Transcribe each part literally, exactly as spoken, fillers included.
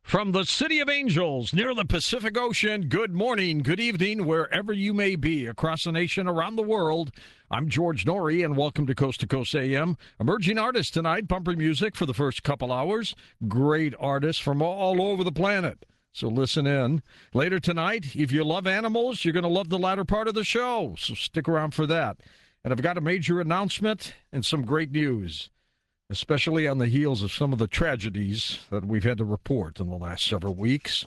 From the City of Angels near the Pacific Ocean, good morning, good evening, wherever you may be across the nation, around the world. I'm George Norrie, and welcome to Coast to Coast A M. Emerging artists tonight, bumper music for the first couple hours. Great artists from all over the planet. So listen in. Later tonight, if you love animals, you're going to love the latter part of the show. So stick around for that. And I've got a major announcement and some great news, especially on the heels of some of the tragedies that we've had to report in the last several weeks.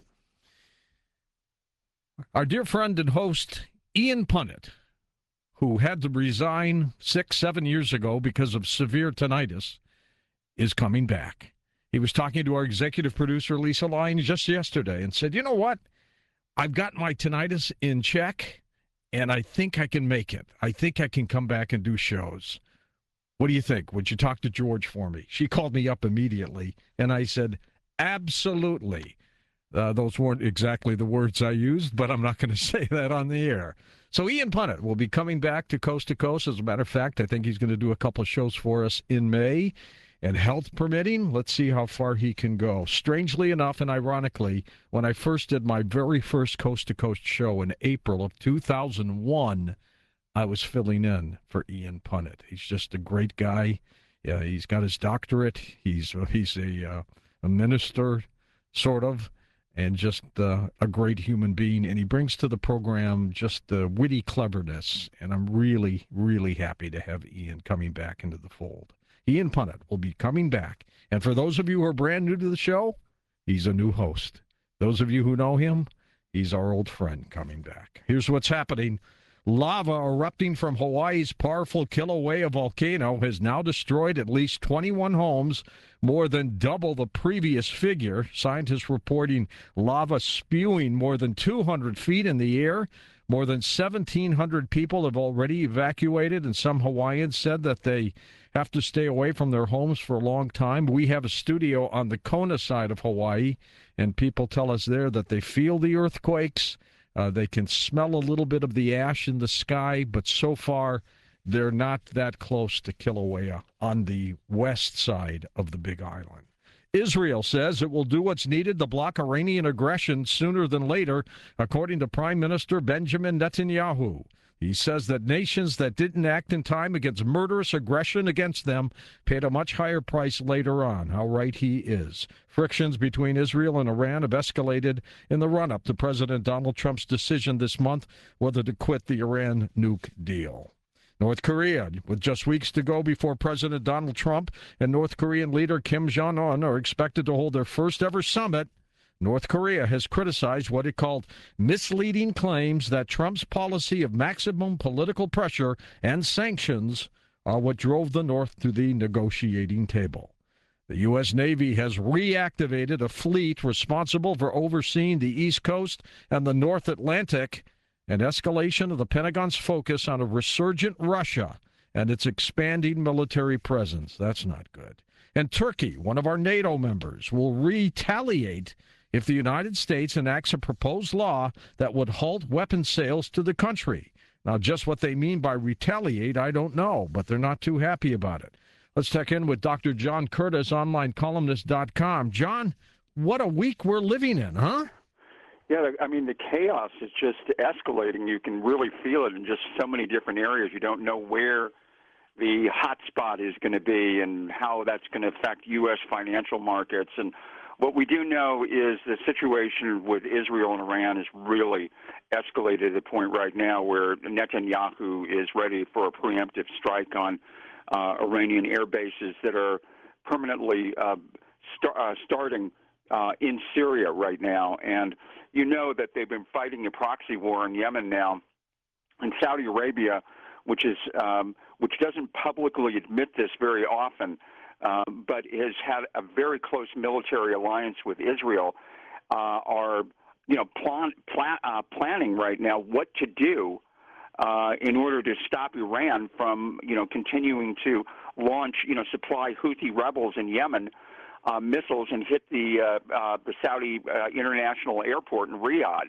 Our dear friend and host, Ian Punnett, who had to resign six, seven years ago because of severe tinnitus, is coming back. He was talking to our executive producer, Lisa Lyons, just yesterday and said, you know what? I've got my tinnitus in check, and I think I can make it. I think I can come back and do shows. What do you think? Would you talk to George for me? She called me up immediately, and I said, absolutely. Uh, those weren't exactly the words I used, but I'm not going to say that on the air. So Ian Punnett will be coming back to Coast to Coast. As a matter of fact, I think he's going to do a couple of shows for us in May. And health permitting, let's see how far he can go. Strangely enough and ironically, when I first did my very first Coast to Coast show in April of two thousand one, I was filling in for Ian Punnett. He's just a great guy. Yeah, he's got his doctorate. He's he's a uh, a minister, sort of, and just uh, a great human being. And he brings to the program just the witty cleverness. And I'm really, really happy to have Ian coming back into the fold. Ian Punnett will be coming back. And for those of you who are brand new to the show, he's a new host. Those of you who know him, he's our old friend coming back. Here's what's happening. Lava erupting from Hawaii's powerful Kilauea volcano has now destroyed at least twenty-one homes, more than double the previous figure. Scientists reporting lava spewing more than two hundred feet in the air. More than seventeen hundred people have already evacuated, and some Hawaiians said that they have to stay away from their homes for a long time. We have a studio on the Kona side of Hawaii, and people tell us there that they feel the earthquakes. Uh, they can smell a little bit of the ash in the sky, but so far they're not that close to Kilauea on the west side of the Big Island. Israel says it will do what's needed to block Iranian aggression sooner than later, according to Prime Minister Benjamin Netanyahu. He says that nations that didn't act in time against murderous aggression against them paid a much higher price later on. How right he is. Frictions between Israel and Iran have escalated in the run-up to President Donald Trump's decision this month whether to quit the Iran nuke deal. North Korea, with just weeks to go before President Donald Trump and North Korean leader Kim Jong-un are expected to hold their first-ever summit, North Korea has criticized what it called misleading claims that Trump's policy of maximum political pressure and sanctions are what drove the North to the negotiating table. The U S. Navy has reactivated a fleet responsible for overseeing the East Coast and the North Atlantic, an escalation of the Pentagon's focus on a resurgent Russia and its expanding military presence. That's not good. And Turkey, one of our NATO members, will retaliate if the United States enacts a proposed law that would halt weapons sales to the country. Now, just what they mean by retaliate, I don't know, but they're not too happy about it. Let's check in with Doctor John Curtis, online columnist dot com. John, what a week we're living in, huh? Yeah, I mean, the chaos is just escalating. You can really feel it in just so many different areas. You don't know where the hot spot is going to be and how that's going to affect U S financial markets. And what we do know is the situation with Israel and Iran is really escalated to the point right now where Netanyahu is ready for a preemptive strike on uh, Iranian air bases that are permanently uh, st- uh, starting uh, in Syria right now. And you know that they've been fighting a proxy war in Yemen now. And Saudi Arabia, which is um, which doesn't publicly admit this very often, um, but has had a very close military alliance with Israel, uh, are you know plan, plan, uh, planning right now what to do uh, in order to stop Iran from you know continuing to launch you know supply Houthi rebels in Yemen uh, missiles and hit the uh, uh, the Saudi uh, International Airport in Riyadh.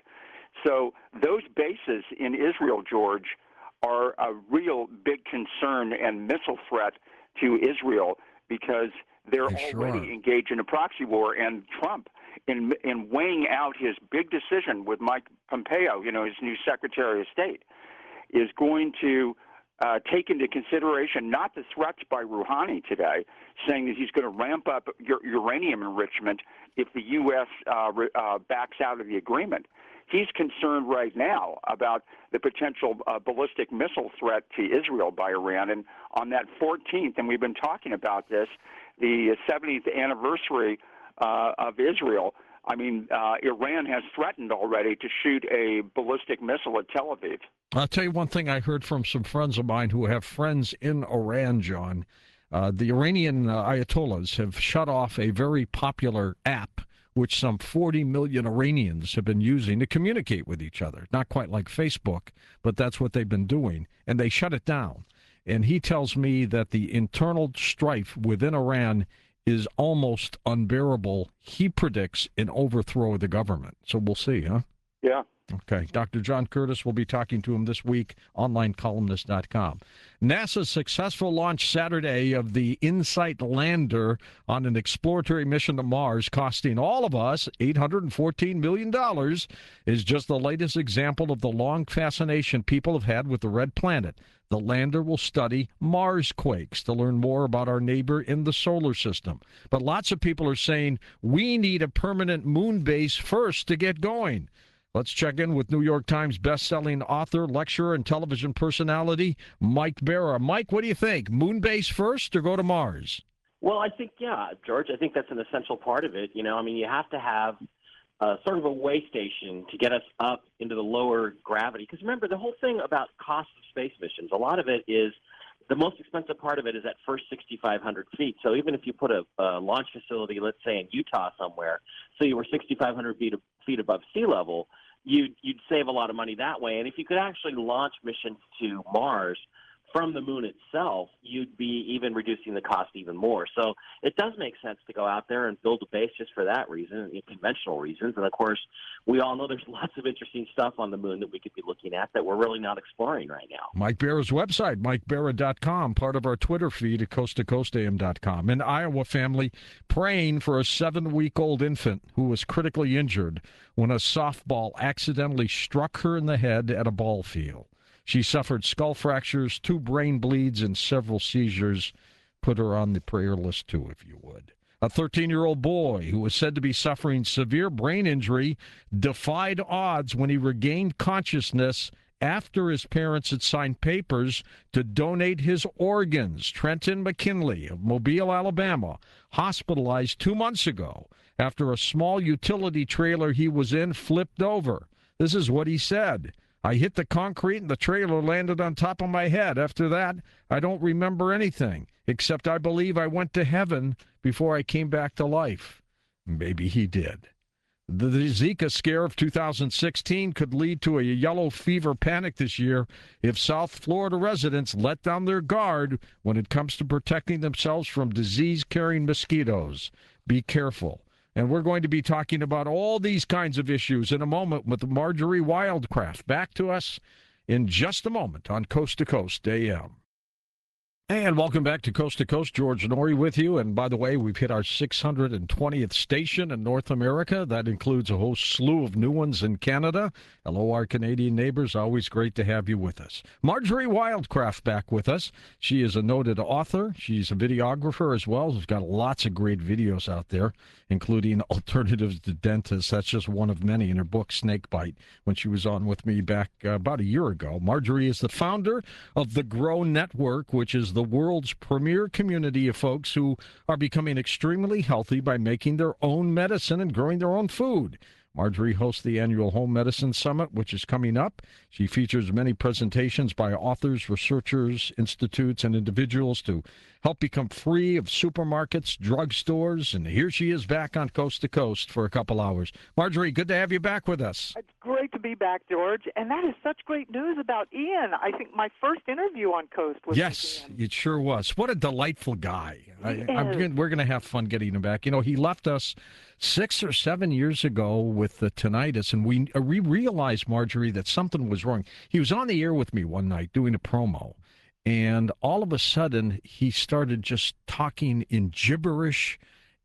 So those bases in Israel, George, are a real big concern and missile threat to Israel because they're They sure already are. engaged in a proxy war. And Trump in in weighing out his big decision with Mike Pompeo, you know, his new Secretary of State, is going to uh, take into consideration not the threats by Rouhani today, saying that he's going to ramp up u- uranium enrichment if the U S uh, re- uh, backs out of the agreement. He's concerned right now about the potential uh, ballistic missile threat to Israel by Iran. And on that fourteenth, and we've been talking about this, the seventieth anniversary uh, of Israel, I mean, uh, Iran has threatened already to shoot a ballistic missile at Tel Aviv. I'll tell you one thing I heard from some friends of mine who have friends in Iran, John. Uh, the Iranian uh, Ayatollahs have shut off a very popular app which some forty million Iranians have been using to communicate with each other. Not quite like Facebook, but that's what they've been doing. And they shut it down. And he tells me that the internal strife within Iran is almost unbearable. He predicts an overthrow of the government. So we'll see, huh? Yeah. Okay. Doctor John Curtis will be talking to him this week, online columnist dot com. NASA's successful launch Saturday of the InSight lander on an exploratory mission to Mars, costing all of us eight hundred fourteen million dollars, is just the latest example of the long fascination people have had with the red planet. The lander will study Mars quakes to learn more about our neighbor in the solar system. But lots of people are saying we need a permanent moon base first to get going. Let's check in with New York Times best-selling author, lecturer, and television personality, Mike Bara. Mike, what do you think? Moon base first or go to Mars? Well, I think, yeah, George, I think that's an essential part of it. You know, I mean, you have to have uh, sort of a way station to get us up into the lower gravity. Because remember, the whole thing about cost of space missions, a lot of it is the most expensive part of it is at first sixty-five hundred feet. So even if you put a, a launch facility, let's say in Utah somewhere, so you were sixty-five hundred feet, feet above sea level, you'd, you'd save a lot of money that way. And if you could actually launch missions to Mars from the moon itself, you'd be even reducing the cost even more. So it does make sense to go out there and build a base just for that reason, conventional reasons. And, of course, we all know there's lots of interesting stuff on the moon that we could be looking at that we're really not exploring right now. Mike Bara's website, mike bara dot com, part of our Twitter feed at coast to coast a m dot com. An Iowa family praying for a seven-week-old infant who was critically injured when a softball accidentally struck her in the head at a ball field. She suffered skull fractures, two brain bleeds, and several seizures. Put her on the prayer list, too, if you would. A thirteen-year-old boy who was said to be suffering severe brain injury defied odds when he regained consciousness after his parents had signed papers to donate his organs. Trenton McKinley of Mobile, Alabama, hospitalized two months ago after a small utility trailer he was in flipped over. This is what he said. I hit the concrete and the trailer landed on top of my head. After that, I don't remember anything, except I believe I went to heaven before I came back to life. Maybe he did. The, the Zika scare of two thousand sixteen could lead to a yellow fever panic this year if South Florida residents let down their guard when it comes to protecting themselves from disease-carrying mosquitoes. Be careful. And we're going to be talking about all these kinds of issues in a moment with Marjorie Wildcraft. Back to us in just a moment on Coast to Coast A M. And welcome back to Coast to Coast. George Noory with you. And by the way, we've hit our six hundred twentieth station in North America. That includes a whole slew of new ones in Canada. Hello, our Canadian neighbors. Always great to have you with us. Marjorie Wildcraft back with us. She is a noted author. She's a videographer as well. She's got lots of great videos out there, including Alternatives to Dentists. That's just one of many in her book, Snakebite, when she was on with me back uh, about a year ago. Marjorie is the founder of the Grow Network, which is the world's premier community of folks who are becoming extremely healthy by making their own medicine and growing their own food. Marjorie hosts the annual Home Medicine Summit, which is coming up. She features many presentations by authors, researchers, institutes, and individuals to help become free of supermarkets, drugstores, and here she is back on Coast to Coast for a couple hours. Marjorie, good to have you back with us. It's great to be back, George, and that is such great news about Ian. I think my first interview on Coast was Yes, with Ian. It sure was. What a delightful guy. I, He I'm, is. gonna- we're going to have fun getting him back. You know, he left us six or seven years ago with the tinnitus, and we, uh, we realized, Marjorie, that something was wrong. He was on the air with me one night doing a promo, and all of a sudden he started just talking in gibberish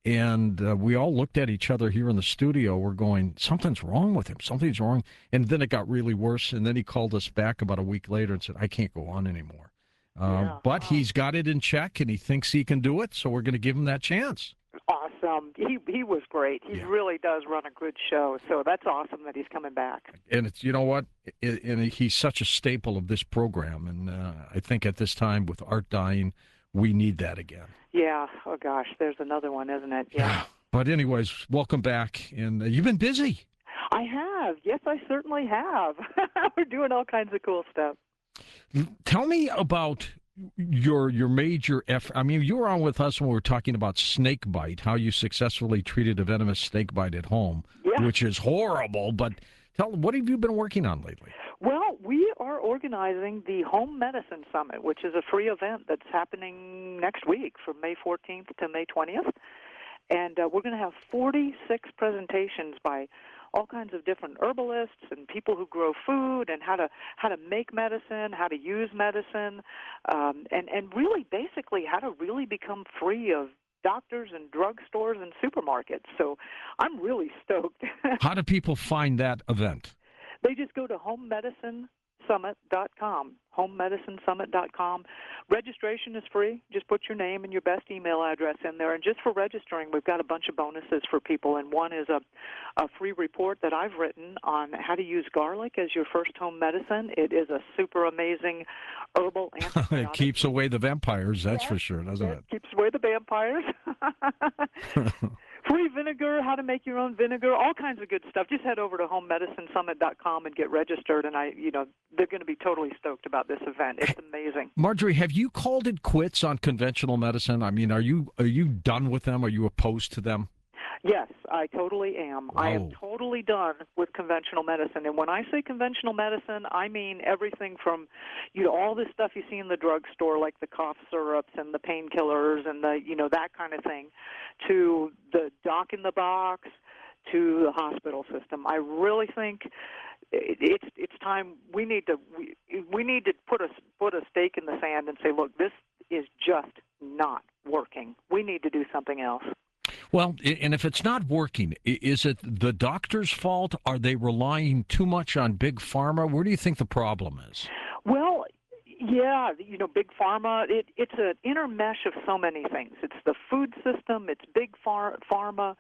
And uh, we all looked at each other here in the studio. We're going, something's wrong with him. Something's wrong. And then it got really worse. And then he called us back about a week later and said, I can't go on anymore. Uh, Yeah. but Wow. he's got it in check, and he thinks he can do it. So we're going to give him that chance. Awesome. He he was great. He Yeah. really does run a good show. So that's awesome that he's coming back. And it's, you know what? It, and he's such a staple of this program. And uh, I think at this time with Art dying, we need that again. Yeah. Oh gosh, there's another one, isn't it? Yeah. But anyways, welcome back. And uh, you've been busy. I have. Yes, I certainly have. We're doing all kinds of cool stuff. Tell me about your your major effort. I mean, you were on with us when we were talking about snake bite, how you successfully treated a venomous snake bite at home, Yeah. which is horrible. But tell what have you been working on lately? Well, we are organizing the Home Medicine Summit, which is a free event that's happening next week from May fourteenth to May twentieth. And uh, we're going to have forty-six presentations by all kinds of different herbalists and people who grow food and how to how to make medicine, how to use medicine, um, and, and really basically how to really become free of doctors and drugstores and supermarkets. So I'm really stoked. How do people find that event? They just go to home medicine summit dot com, home medicine summit dot com. Registration is free. Just put your name and your best email address in there. And just for registering, we've got a bunch of bonuses for people. And one is a, a free report that I've written on how to use garlic as your first home medicine. It is a super amazing herbal antibiotic. It keeps away the vampires, that's Yeah. for sure, doesn't It keeps away the vampires. it? Free vinegar, how to make your own vinegar, all kinds of good stuff. Just head over to home medicine summit dot com and get registered. And I, you know, they're going to be totally stoked about this event. It's amazing. Marjorie, have you called it quits on conventional medicine? I mean, are you are you done with them? Are you opposed to them? Yes, I totally am. I am Wow. totally done with conventional medicine. And when I say conventional medicine, I mean everything from, you know, all this stuff you see in the drugstore, like the cough syrups and the painkillers and the, you know, that kind of thing, to the doc in the box, to the hospital system. I really think it- it's it's time we need to we, we need to put a put a stake in the sand and say, look, this is just not working. We need to do something else. Well, i- and if it's not working, i- is it the doctor's fault? Are they relying too much on big pharma? Where do you think the problem is? Well, yeah, you know, big pharma, it, it's an intermesh of so many things. It's the food system, it's big phar- pharma.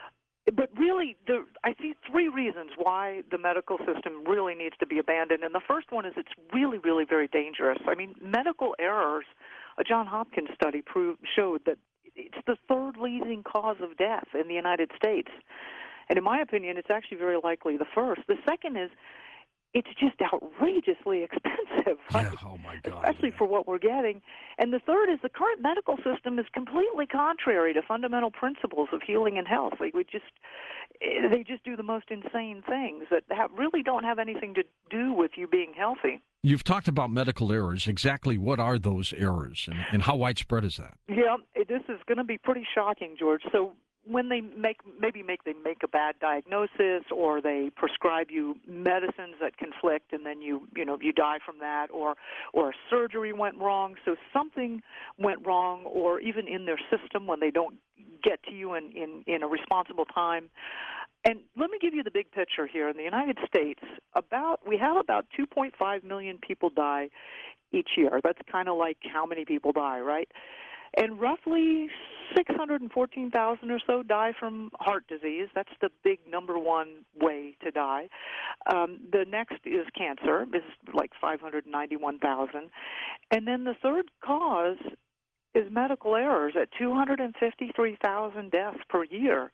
But really, the, I see three reasons why the medical system really needs to be abandoned. And the first one is it's really, really very dangerous. I mean, medical errors, a John Hopkins study proved, showed that it's the third leading cause of death in the United States. And in my opinion, it's actually very likely the first. The second is it's just outrageously expensive, right? Yeah, oh my God. Especially yeah. for what we're getting. And the third is the current medical system is completely contrary to fundamental principles of healing and health. Like we just, they just do the most insane things that have, really don't have anything to do with you being healthy. You've talked about medical errors. Exactly what are those errors, and, and how widespread is that? Yeah, this is going to be pretty shocking, George. So when they make maybe make they make a bad diagnosis, or they prescribe you medicines that conflict, and then you you know you die from that, or or a surgery went wrong, so something went wrong, or even in their system when they don't get to you in in, in a responsible time. And let me give you the big picture here. In the United States, about we have about two point five million people die each year. That's kind of like how many people die, right? And roughly six hundred fourteen thousand or so die from heart disease. That's the big number one way to die. Um, the next is cancer, is like five hundred ninety-one thousand. And then the third cause is medical errors at two hundred fifty-three thousand deaths per year.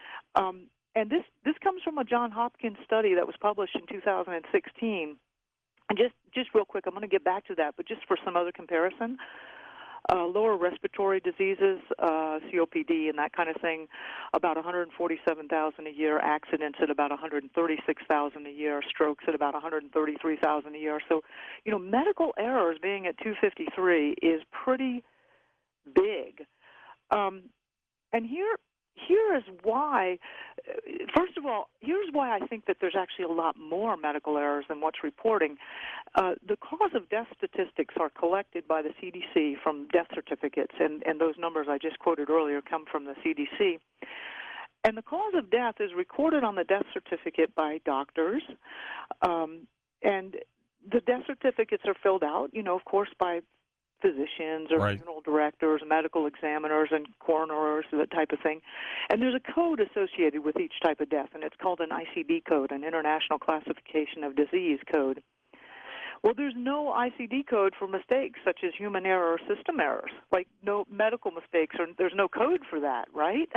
Um, and this, this comes from a John Hopkins study that was published in two thousand sixteen. And just, just real quick, I'm going to get back to that, but just for some other comparison, Uh, lower respiratory diseases, uh, C O P D and that kind of thing, about one hundred forty-seven thousand a year, accidents at about one hundred thirty-six thousand a year, strokes at about one hundred thirty-three thousand a year. So, you know, medical errors being at two hundred fifty-three is pretty big. Um, and here, here is why, first of all, here's why I think that there's actually a lot more medical errors than what's reporting. Uh, the cause of death statistics are collected by the C D C from death certificates, and, and those numbers I just quoted earlier come from the C D C. And the cause of death is recorded on the death certificate by doctors, um, and the death certificates are filled out, you know, of course, by physicians or Right. funeral directors, medical examiners, and coroners, that type of thing. And there's a code associated with each type of death, and it's called an I C D code, an International Classification of Disease code. Well, there's no I C D code for mistakes such as human error or system errors, like no medical mistakes, or there's no code for that, right?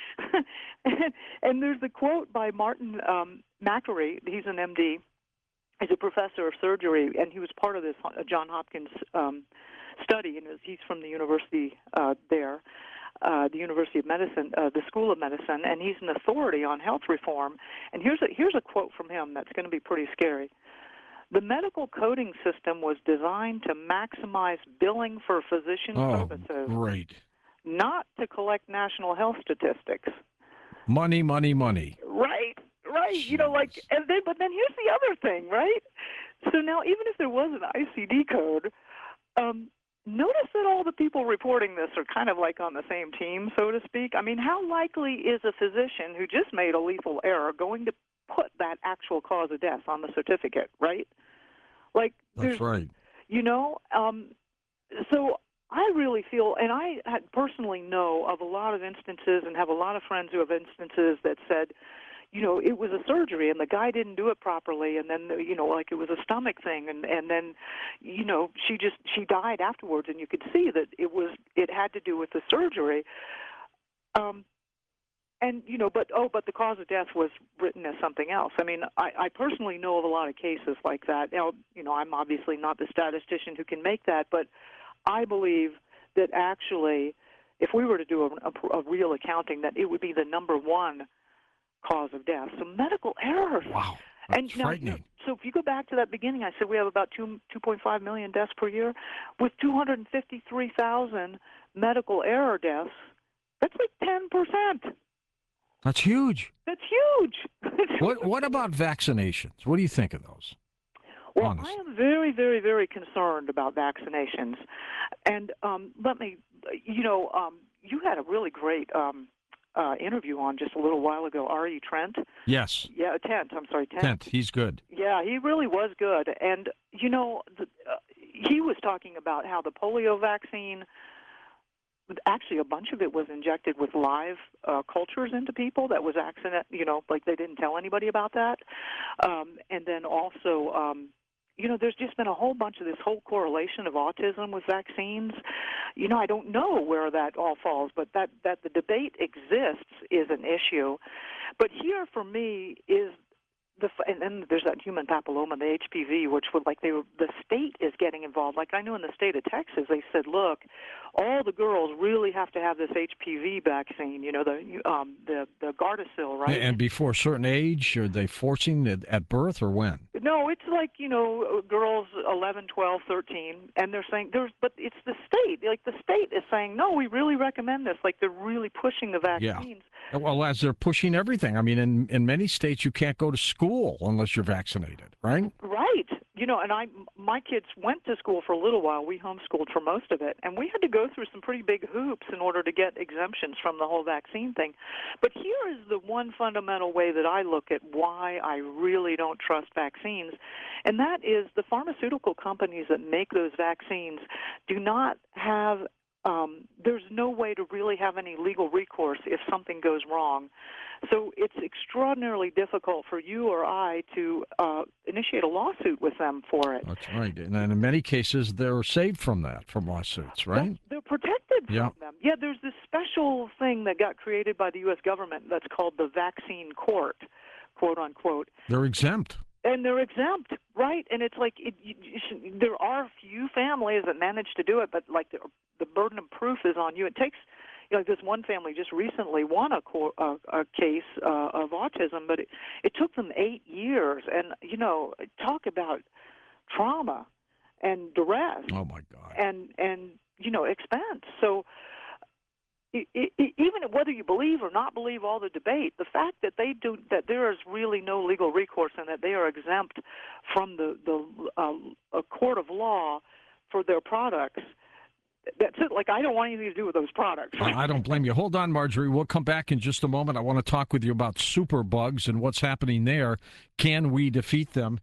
and, and there's the quote by Martin um, Macquarie. He's an M D. He's a professor of surgery, and he was part of this uh, John Hopkins um, study, and he's from the university uh, there, uh, the University of Medicine, uh, the School of Medicine, and he's an authority on health reform. And here's a, here's a quote from him that's going to be pretty scary. The medical coding system was designed to maximize billing for physician Oh, services, great. not to collect national health statistics. Money, money, money. Right, right. You know, like, and then, but then here's the other thing, right? So now, even if there was an I C D code, um, notice that all the people reporting this are kind of like on the same team, so to speak. I mean, how likely is a physician who just made a lethal error going to put that actual cause of death on the certificate, right? Like, That's right. You know, um, so I really feel, and I had personally know of a lot of instances and have a lot of friends who have instances that said, you know, it was a surgery and the guy didn't do it properly, and then, you know, like it was a stomach thing, and, and then, you know, she just, she died afterwards, and you could see that it was, it had to do with the surgery. Um, And, you know, but, oh, but the cause of death was written as something else. I mean, I, I personally know of a lot of cases like that. Now, you know, I'm obviously not the statistician who can make that, but I believe that actually, if we were to do a, a, a real accounting, that it would be the number one cause of death. So medical errors. Wow. That's And now, frightening. so if you go back to that beginning, I said we have about two, 2.5 million deaths per year. With two hundred fifty-three thousand medical error deaths, that's like ten percent. That's huge. That's huge. What What about vaccinations? What do you think of those? Well, Honest. I am very, very, very concerned about vaccinations. And um, let me, you know, um, you had a really great um, uh, interview on just a little while ago, Ari Trent. Yes. Yeah, Tent. I'm sorry, Tent. Tent. He's good. Yeah, he really was good. And, you know, the, uh, he was talking about how the polio vaccine, actually a bunch of it was injected with live uh, cultures into people. That was accident, you know, like they didn't tell anybody about that. Um, and then also, um, you know, there's just been a whole bunch of this whole correlation of autism with vaccines. You know, I don't know where that all falls, but that, that the debate exists is an issue. But here for me is the, and then there's that human papilloma, the H P V, which would like they were, the state is getting involved. Like I know in the state of Texas, they said, look, all the girls really have to have this H P V vaccine. You know, the um, the the Gardasil, right? And before a certain age, are they forcing it at birth or when? No, it's like, you know, girls eleven, twelve, thirteen, and they're saying there's, but it's the state. Like the state is saying, no, we really recommend this. Like they're really pushing the vaccines. Yeah. Well, as they're pushing everything. I mean, in in many states, you can't go to school unless you're vaccinated, right? Right. You know, and I, my kids went to school for a little while. We homeschooled for most of it, and we had to go through some pretty big hoops in order to get exemptions from the whole vaccine thing. But here is the one fundamental way that I look at why I really don't trust vaccines, and that is the pharmaceutical companies that make those vaccines do not have Um, there's no way to really have any legal recourse if something goes wrong. So it's extraordinarily difficult for you or I to uh, initiate a lawsuit with them for it. That's right. And then in many cases, they're saved from that, from lawsuits, right? They're, they're protected Yeah. from them. Yeah, there's this special thing that got created by the U S government that's called the vaccine court, quote unquote. They're exempt. And they're exempt, right? And it's like it, you, you should, there are a few families that manage to do it, but like the, the burden of proof is on you. It takes, you know, like this one family just recently won a, co- a, a case uh, of autism, but it, it took them eight years. And you know, talk about trauma and duress. Oh my God. And and you know, expense. So I, I, even whether you believe or not believe all the debate, the fact that they do that there is really no legal recourse and that they are exempt from the the uh, a court of law for their products. That's it. Like, I don't want anything to do with those products. I I don't blame you. Hold on, Marjorie. We'll come back in just a moment. I want to talk with you about superbugs and what's happening there. Can we defeat them?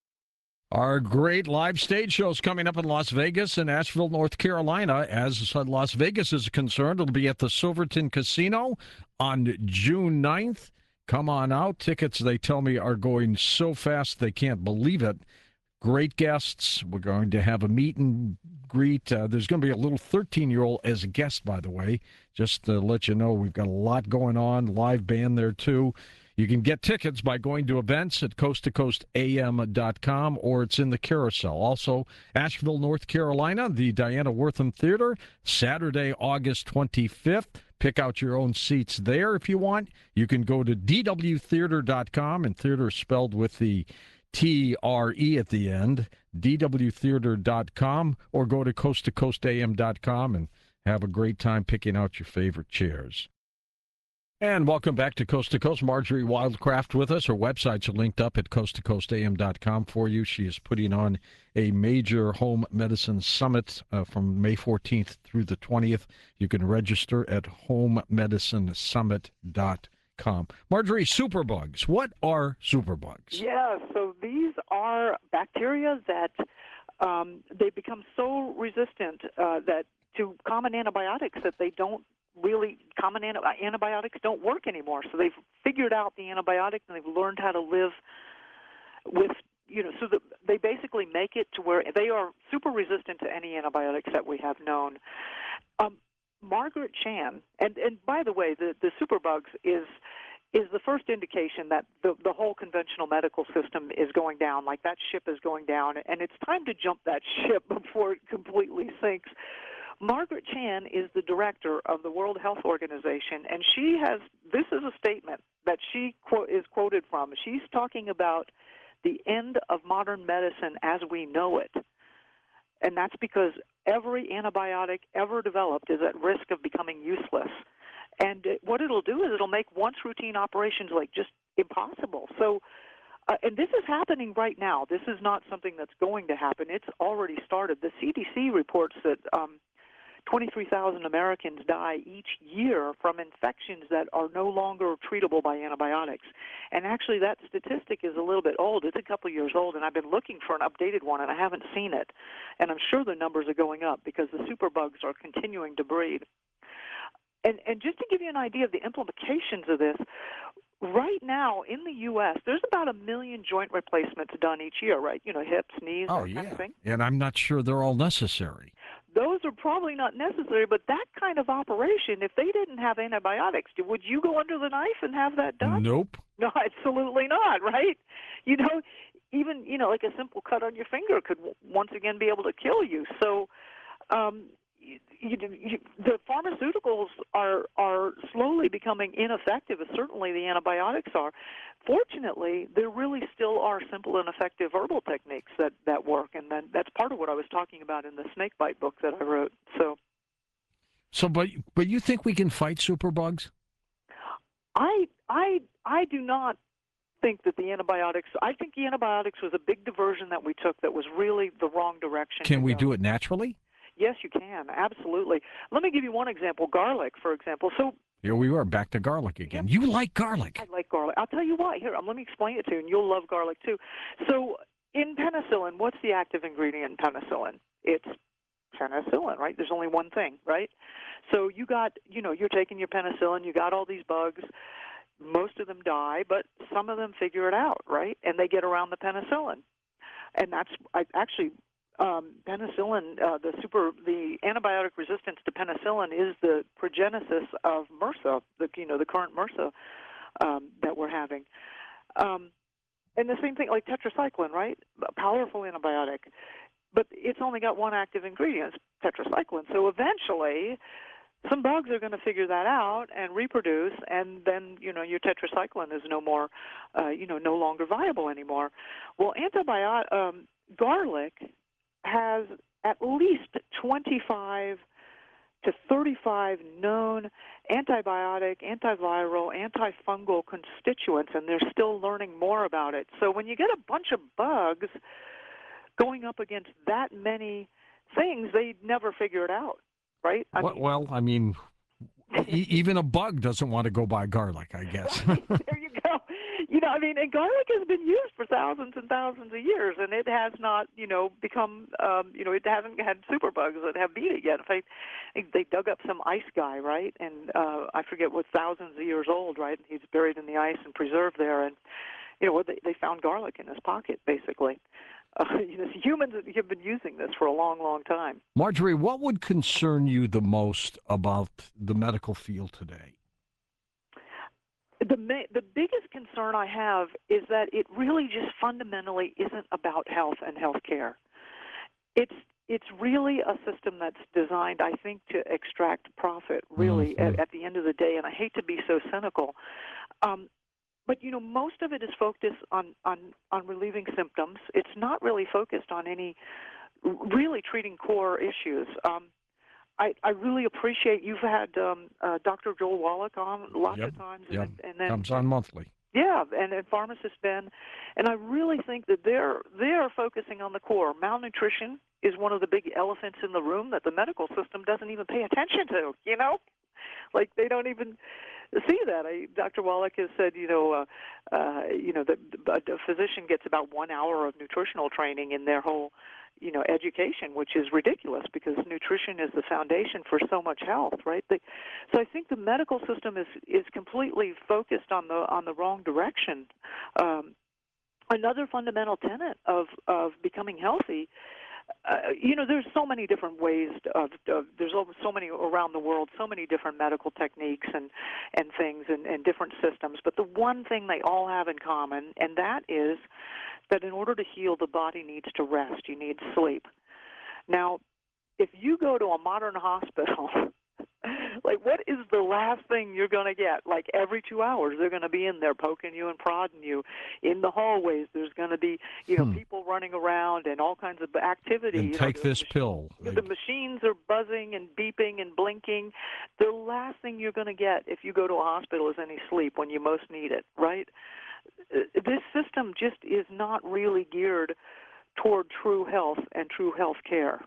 Our great live stage shows coming up in Las Vegas and Asheville, North Carolina. As Las Vegas is concerned, it'll be at the Silverton Casino on June ninth. Come on out. Tickets, they tell me, are going so fast they can't believe it. Great guests. We're going to have a meet and greet. Uh, there's going to be a little thirteen-year-old as a guest, by the way. Just to let you know, we've got a lot going on. Live band there, too. You can get tickets by going to events at coast to coast a m dot com, or it's in the carousel. Also, Asheville, North Carolina, the Diana Wortham Theater, Saturday, August twenty-fifth. Pick out your own seats there if you want. You can go to d w theater dot com, and theater is spelled with the T R E at the end, d w theater dot com, or go to coast to coast a m dot com and have a great time picking out your favorite chairs. And welcome back to Coast to Coast. Marjorie Wildcraft with us. Her websites are linked up at coast to coast a m dot com for you. She is putting on a major home medicine summit uh, from May fourteenth through the twentieth. You can register at home medicine summit dot com. Marjorie, superbugs. What are superbugs? Yeah, so these are bacteria that um, they become so resistant uh, that to common antibiotics that they don't really, common anti- antibiotics don't work anymore. So they've figured out the antibiotic and they've learned how to live with, you know, so that they basically make it to where they are super resistant to any antibiotics that we have known. Um, Margaret Chan, and, and by the way, the, the superbugs is is the first indication that the, the whole conventional medical system is going down, like that ship is going down, and it's time to jump that ship before it completely sinks. Margaret Chan is the director of the World Health Organization, and she has, this is a statement that she quote, is quoted from. She's talking about the end of modern medicine as we know it. And that's because every antibiotic ever developed is at risk of becoming useless. And it, what it'll do is it'll make once routine operations like just impossible. So, uh, and this is happening right now. This is not something that's going to happen. It's already started. The C D C reports that um, twenty-three thousand Americans die each year from infections that are no longer treatable by antibiotics. And actually that statistic is a little bit old. It's a couple of years old, and I've been looking for an updated one, and I haven't seen it. And I'm sure the numbers are going up because the superbugs are continuing to breed. And, and just to give you an idea of the implications of this, right now in the U S, there's about a million joint replacements done each year, right? You know, hips, knees, Oh, that yeah. kind of thing. And I'm not sure they're all necessary. Those are probably not necessary, but that kind of operation, if they didn't have antibiotics, would you go under the knife and have that done? Nope. No, absolutely not, right? You know, even, you know, like a simple cut on your finger could w- once again be able to kill you. So, um, You, you, you, the pharmaceuticals are are slowly becoming ineffective, as certainly the antibiotics are. Fortunately, there really still are simple and effective herbal techniques that, that work, and then that's part of what I was talking about in the snakebite book that I wrote. So, So, but but you think we can fight superbugs? I I I do not think that the antibiotics. I think the antibiotics was a big diversion that we took that was really the wrong direction. Can to we go. do it naturally? Yes, you can. Absolutely. Let me give you one example. Garlic, for example. So Here we are, back to garlic again. You like garlic. I like garlic. I'll tell you why. Here, um, let me explain it to you, and you'll love garlic too. So in penicillin, what's the active ingredient in penicillin? It's penicillin, right? There's only one thing, right? So you got, you know, you're taking your penicillin, you got all these bugs. Most of them die, but some of them figure it out, right? And they get around the penicillin. And that's I, actually um, penicillin, uh, the super, the antibiotic resistance to penicillin is the progenesis of MRSA, the you know the current MRSA um, that we're having. Um, and the same thing like tetracycline, right? A powerful antibiotic, but it's only got one active ingredient, tetracycline. So eventually, some bugs are going to figure that out and reproduce, and then you know your tetracycline is no more, uh, you know, no longer viable anymore. Well, antibiotic um, garlic has at least twenty-five to thirty-five known antibiotic, antiviral, antifungal constituents, and they're still learning more about it. So when you get a bunch of bugs going up against that many things, they never figure it out, right? I well, mean, well, I mean, e- even a bug doesn't want to go by garlic, I guess. there you go. You know, I mean, and garlic has been used for thousands and thousands of years, and it has not, you know, become, um, you know, it hasn't had superbugs that have beat it yet. In fact, they dug up some ice guy, right? And uh, I forget what, thousands of years old, right? He's buried in the ice and preserved there, and you know, they, they found garlic in his pocket, basically. Uh, you know, humans have been using this for a long, long time. Marjorie, what would concern you the most about the medical field today? The ma- the biggest concern I have is that it really just fundamentally isn't about health and health care. It's it's really a system that's designed, I think, to extract profit, really, Mm-hmm. at, at the end of the day. And I hate to be so cynical. Um, But, you know, most of it is focused on, on, on relieving symptoms. It's not really focused on any really treating core issues. Um, I, I really appreciate you've had um, uh, Doctor Joel Wallach on lots Yep, of times. yep. And, and then, Comes on monthly. Yeah, and, and pharmacist Ben. And I really think that they're, they're focusing on the core. Malnutrition is one of the big elephants in the room that the medical system doesn't even pay attention to, you know? Like they don't even see that. I, Doctor Wallach has said, you know, uh, uh, you know, that a physician gets about one hour of nutritional training in their whole, you know, education, which is ridiculous because nutrition is the foundation for so much health, right? They, so I think the medical system is is completely focused on the on the wrong direction. Um, another fundamental tenet of of becoming healthy. Uh, you know, there's so many different ways of, of there's so many around the world, so many different medical techniques and, and things and, and different systems. But the one thing they all have in common, and that is that in order to heal, the body needs to rest. You need sleep. Now, if you go to a modern hospital, like what is the last thing you're going to get? Like every two hours, they're going to be in there poking you and prodding you. In the hallways, there's going to be, you know, Hmm. people running around and all kinds of activity. And you take know, the this mach- pill. The machines are buzzing and beeping and blinking. The last thing you're going to get if you go to a hospital is any sleep when you most need it, right? Uh, This system just is not really geared toward true health and true health care.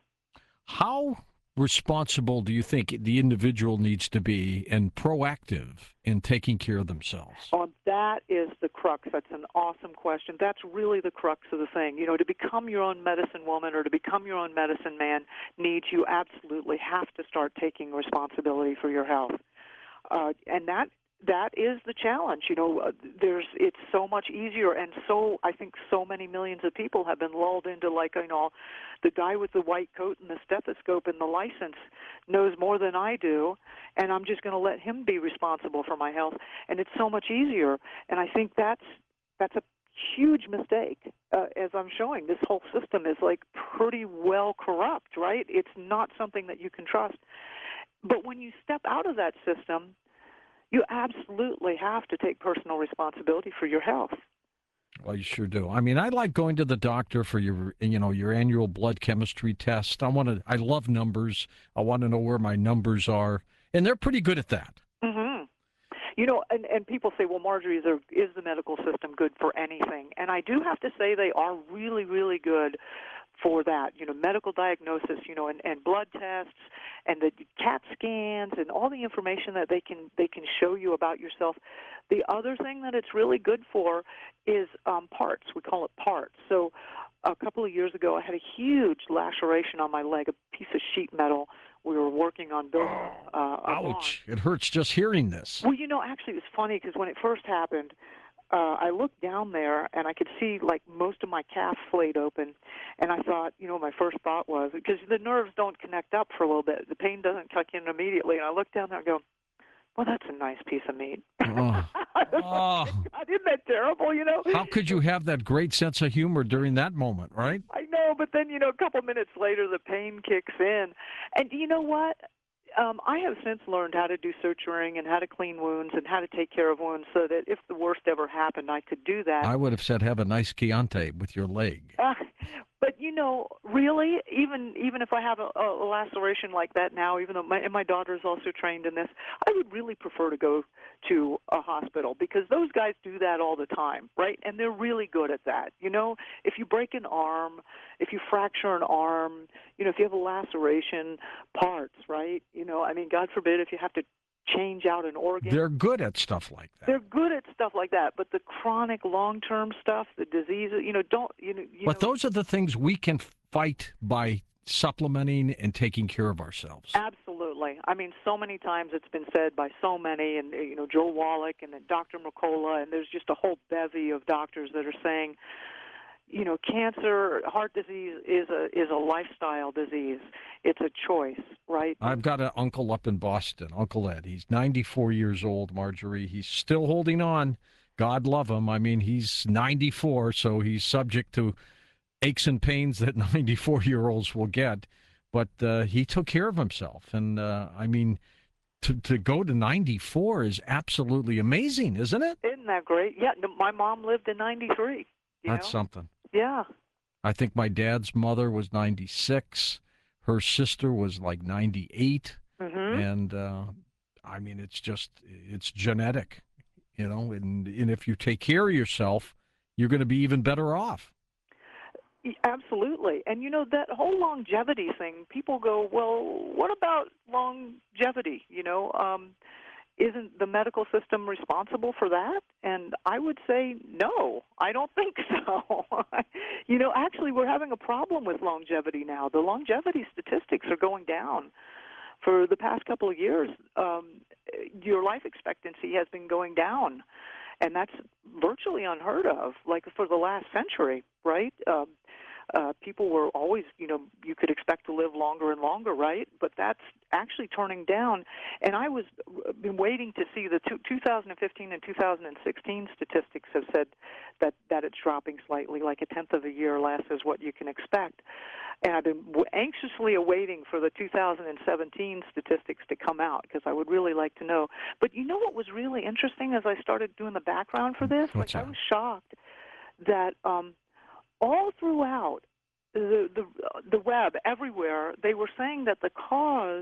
How responsible do you think the individual needs to be and proactive in taking care of themselves? Oh, that is the crux. That's an awesome question. That's really the crux of the thing. You know, to become your own medicine woman or to become your own medicine man needs you absolutely have to start taking responsibility for your health. Uh, and that that is the challenge. You know, uh, there's it's so much easier, and so I think so many millions of people have been lulled into like, you know, the guy with the white coat and the stethoscope and the license knows more than I do, and I'm just going to let him be responsible for my health. And it's so much easier. And I think that's that's a huge mistake. Uh, as I'm showing, this whole system is like pretty well corrupt, right? It's not something that you can trust. But when you step out of that system, you absolutely have to take personal responsibility for your health. Well, you sure do. I mean, I like going to the doctor for your, you know, your annual blood chemistry test. I want to. I love numbers. I want to know where my numbers are, and they're pretty good at that. Mm-hmm. You know, and, and people say, well, Marjorie, is, there, is the medical system good for anything? And I do have to say they are really, really good for that. You know, medical diagnosis, you know, and, and blood tests and the CAT scans and all the information that they can they can show you about yourself. The other thing that it's really good for is um, parts. We call it parts. So a couple of years ago, I had a huge laceration on my leg, a piece of sheet metal. We were working on building uh, a barn. Ouch! It hurts just hearing this. Well, you know, actually, it was funny because when it first happened, uh, I looked down there and I could see like most of my calf flayed open, and I thought, you know, my first thought was because the nerves don't connect up for a little bit, the pain doesn't kick in immediately, and I looked down there and go, well, that's a nice piece of meat. Oh. Oh. God, isn't that terrible? You know, How could you have that great sense of humor during that moment, right? I know, but then, you know, a couple minutes later, the pain kicks in. And you know what? Um, I have since learned how to do suturing and how to clean wounds and how to take care of wounds so that if the worst ever happened, I could do that. I would have said, have a nice Chianti with your leg. Uh, But you know, really, even even if I have a, a laceration like that now, even though my and my daughter is also trained in this, I would really prefer to go to a hospital because those guys do that all the time, right? And they're really good at that. You know, if you break an arm, if you fracture an arm, you know, if you have a laceration, parts, right? You know, I mean, God forbid if you have to change out an organ. They're good at stuff like that. They're good at stuff like that, but the chronic, long-term stuff, the diseases, you know, don't you know? You But know, those are the things we can fight by supplementing and taking care of ourselves. Absolutely. I mean, so many times it's been said by so many, and you know, Joe Wallach and then Doctor Mercola, and there's just a whole bevy of doctors that are saying, you know, cancer, heart disease is a is a lifestyle disease. It's a choice, right? I've got an uncle up in Boston, Uncle Ed. He's ninety-four years old, Marjorie. He's still holding on. God love him. I mean, he's ninety-four, so he's subject to aches and pains that ninety-four-year-olds will get. But uh, he took care of himself. And, uh, I mean, to, to go to ninety-four is absolutely amazing, isn't it? Isn't that great? Yeah, no, my mom lived to ninety-three. You That's know? something. Yeah. I think my dad's mother was ninety-six. Her sister was like ninety-eight. Mm-hmm. And, uh, I mean, it's just, it's genetic, you know, and, and if you take care of yourself, you're going to be even better off. Absolutely. And, you know, that whole longevity thing, people go, well, what about longevity? You know, um, isn't the medical system responsible for that? And I would say, no, I don't think so. You know, actually, we're having a problem with longevity now. The longevity statistics are going down. For the past couple of years, um, your life expectancy has been going down, and that's virtually unheard of, like for the last century, right? Um, Uh, people were always, you know, you could expect to live longer and longer, right? But that's actually turning down. And I was been waiting to see the two, two thousand fifteen and two thousand sixteen statistics have said that, that it's dropping slightly, like a tenth of a year less is what you can expect. And I've been anxiously awaiting for the two thousand seventeen statistics to come out because I would really like to know. But you know what was really interesting as I started doing the background for this? What's like that? I was shocked that um, all throughout the, the the web, everywhere, they were saying that the cause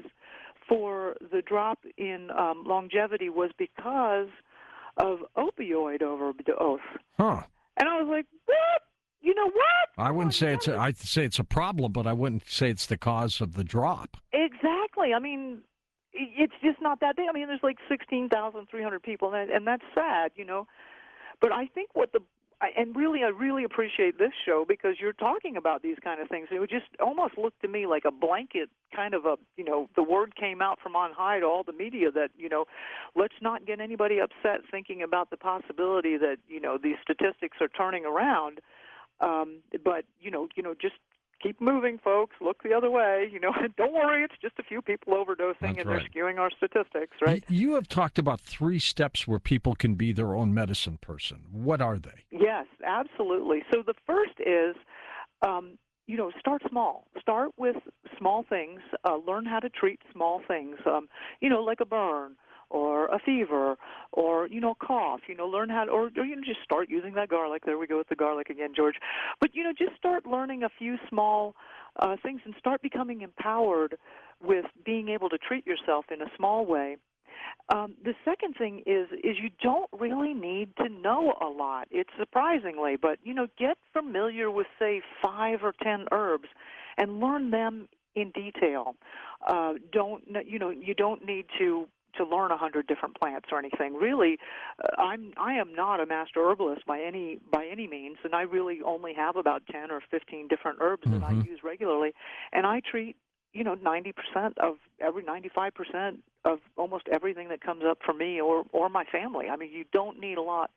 for the drop in um, longevity was because of opioid overdose. Huh. And I was like, what? You know what? I wouldn't say it's a, I'd say it's a problem, but I wouldn't say it's the cause of the drop. Exactly. I mean, it's just not that big. I mean, there's like sixteen thousand three hundred people, and, and that's sad, you know. But I think what the I, and really, I really appreciate this show because you're talking about these kind of things. It would just almost look to me like a blanket kind of a, you know, the word came out from on high to all the media that, you know, let's not get anybody upset thinking about the possibility that, you know, these statistics are turning around. Um, but, you know, you know, just keep moving, folks. Look the other way. You know, don't worry. It's just a few people overdosing, That's and right. they're skewing our statistics, right? Y- You have talked about three steps where people can be their own medicine person. What are they? Yes, absolutely. So the first is, um, you know, start small. Start with small things. Uh, learn how to treat small things, um, you know, like a burn or a fever or, you know, cough. You know, learn how to, or, or, you know, just start using that garlic. There we go with the garlic again, George. But, you know, just start learning a few small uh, things and start becoming empowered with being able to treat yourself in a small way. Um, the second thing is is you don't really need to know a lot. It's surprisingly, but you know, get familiar with say five or ten herbs, and learn them in detail. Uh, don't you know? You don't need to to learn a hundred different plants or anything. Really, uh, I'm I am not a master herbalist by any by any means, and I really only have about ten or fifteen different herbs Mm-hmm. that I use regularly, and I treat you know ninety percent of every ninety-five percent of almost everything that comes up for me or or my family. I mean, you don't need a lot.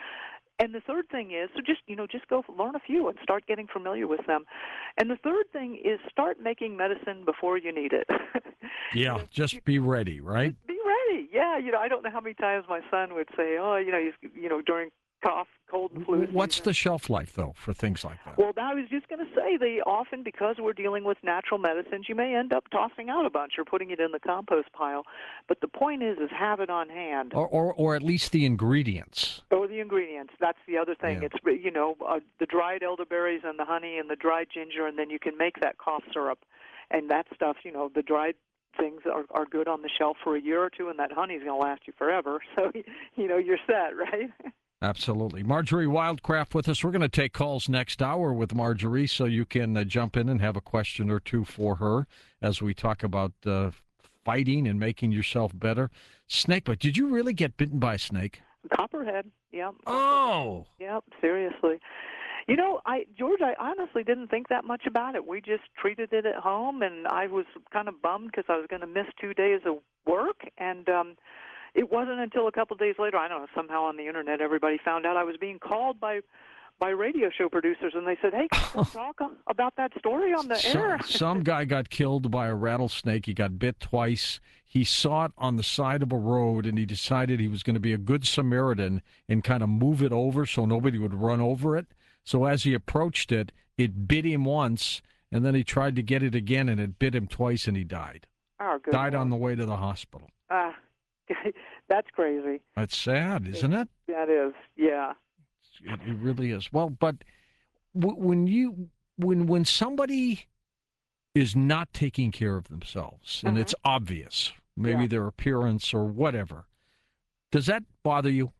And the third thing is, so just you know, just go learn a few and start getting familiar with them. And the third thing is, start making medicine before you need it. Yeah, You know, just be ready, right? Just be ready. Yeah, you know, I don't know how many times my son would say, "Oh, you know, he's, you know, during cough cold and flu What's season. the shelf life, though, for things like that? Well, I was just going to say, they often, because we're dealing with natural medicines, you may end up tossing out a bunch or putting it in the compost pile. But the point is, is have it on hand. Or, or, or at least the ingredients. Or the ingredients. That's the other thing. Yeah. It's, you know, uh, the dried elderberries and the honey and the dried ginger, and then you can make that cough syrup. And that stuff, you know, the dried things are, are good on the shelf for a year or two, and that honey's going to last you forever. So, you know, you're set, right? Absolutely. Marjorie Wildcraft with us. We're going to take calls next hour with Marjorie, so you can uh, jump in and have a question or two for her as we talk about uh, fighting and making yourself better. Snake bite. Did you really get bitten by a snake? Copperhead, yeah. Oh! Yep, seriously. You know, I George, I honestly didn't think that much about it. We just treated it at home, and I was kind of bummed because I was going to miss two days of work, and um, it wasn't until a couple of days later, I don't know, somehow on the internet, everybody found out I was being called by by radio show producers, and they said, "Hey, can you talk about that story on the some, air?" some guy got killed by a rattlesnake. He got bit twice. He saw it on the side of a road, and he decided he was going to be a good Samaritan and kind of move it over so nobody would run over it. So as he approached it, it bit him once, and then he tried to get it again, and it bit him twice, and he died. Oh, good Died Lord. on the way to the hospital. Ah, that's crazy. That's sad, isn't it? That is, yeah. It, it really is. Well, but w- when you when when somebody is not taking care of themselves, and Mhm. it's obvious, maybe Yeah. their appearance or whatever, does that bother you?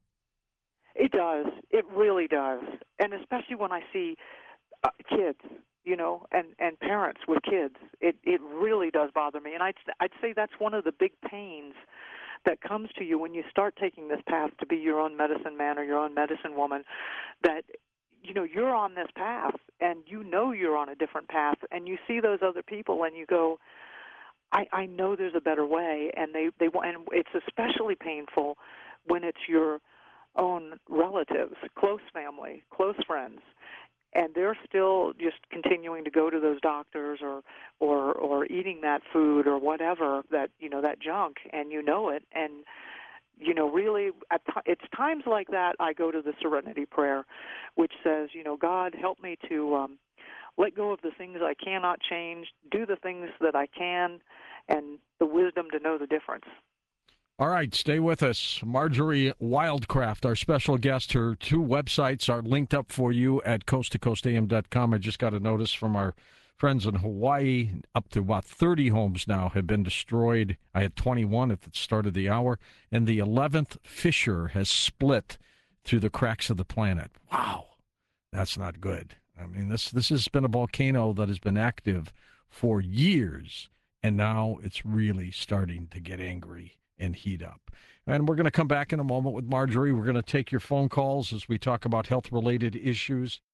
It does. It really does. And especially when I see uh, kids, you know, and, and parents with kids, it, it really does bother me. And I'd, I'd say that's one of the big pains that comes to you when you start taking this path to be your own medicine man or your own medicine woman, that, you know, you're on this path and you know you're on a different path, and you see those other people and you go, I, I know there's a better way. And they, they want, and it's especially painful when it's your own relatives, close family, close friends, and they're still just continuing to go to those doctors or or or eating that food or whatever, that, you know, that junk, and you know it. And, you know, really at t- it's times like that I go to the Serenity Prayer, which says, you know, God, help me to um let go of the things I cannot change, do the things that I can, and the wisdom to know the difference. All right, stay with us. Marjorie Wildcraft, our special guest. Her two websites are linked up for you at coast to coast a m dot com. I just got a notice from our friends in Hawaii. Up to about thirty homes now have been destroyed. I had twenty-one at the start of the hour. And the eleventh fissure has split through the cracks of the planet. Wow, that's not good. I mean, this, this has been a volcano that has been active for years, and now it's really starting to get angry and heat up. And we're going to come back in a moment with Marjorie. We're going to take your phone calls as we talk about health-related issues.